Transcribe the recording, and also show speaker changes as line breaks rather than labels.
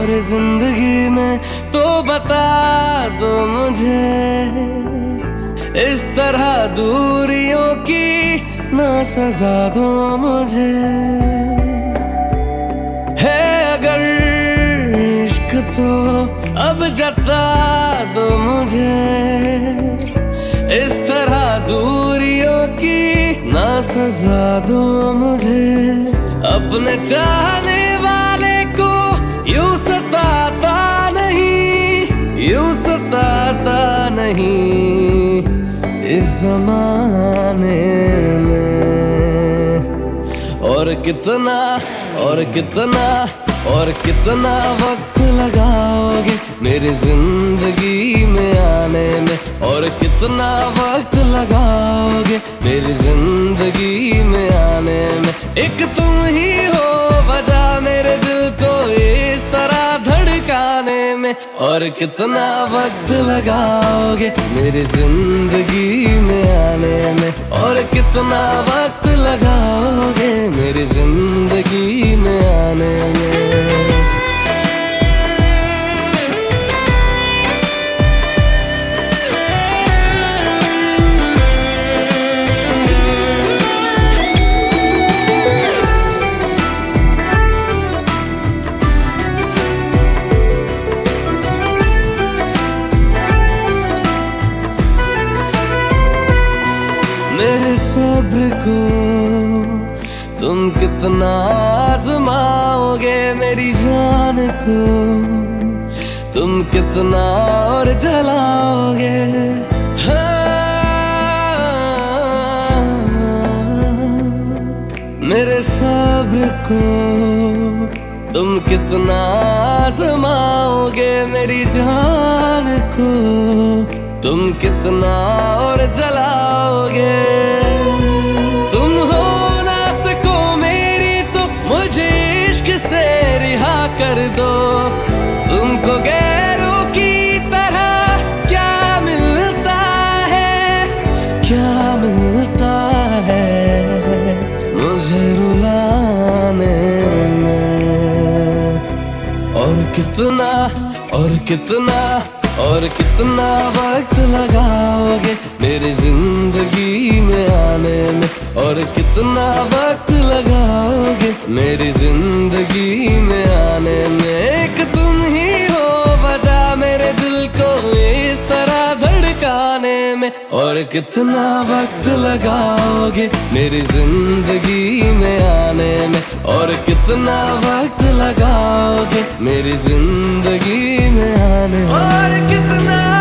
और जिंदगी में तो बता दो मुझे, इस तरह दूरियों की ना सजा दो मुझे। है अगर इश्क तो अब जता दो मुझे, इस तरह दूरियों की ना सजा दो मुझे। अपने चाहने वाले को यूं सताता नहीं, यूं सताता नहीं इस जमाने में। और कितना और कितना और कितना वक्त लगाओगे मेरी जिंदगी में आने में, और कितना वक्त लगाओगे मेरी जिंदगी में आने में। एक तुम ही हो वजह मेरे दिल को इस तरह धड़काने में, और कितना वक्त लगाओगे मेरी जिंदगी में आने में, और कितना वक्त लगाओगे मेरी जिंदगी में आने में। मेरे सब्र को तुम कितना आजमाओगे, मेरी जान को तुम कितना और जलाओगे। हाँ, मेरे सब्र को तुम कितना आजमाओगे, मेरी जान को तुम कितना और जलाओगे। तुम हो ना सको मेरी तो मुझे इश्क से रिहा कर दो। तुमको गैरों की तरह क्या मिलता है, क्या मिलता है मुझे रुलाने में। और कितना और कितना और कितना वक्त लगाओगे मेरी जिंदगी में आने में, और कितना वक्त लगाओगे मेरी जिंदगी में आने में। एक तुम ही हो वजह मेरे दिल को इस तरह धड़काने में, और कितना वक्त लगाओगे मेरी जिंदगी में आने में, और कितना वक्त लगाओगे मेरी जिंदगी में आने में। और कितना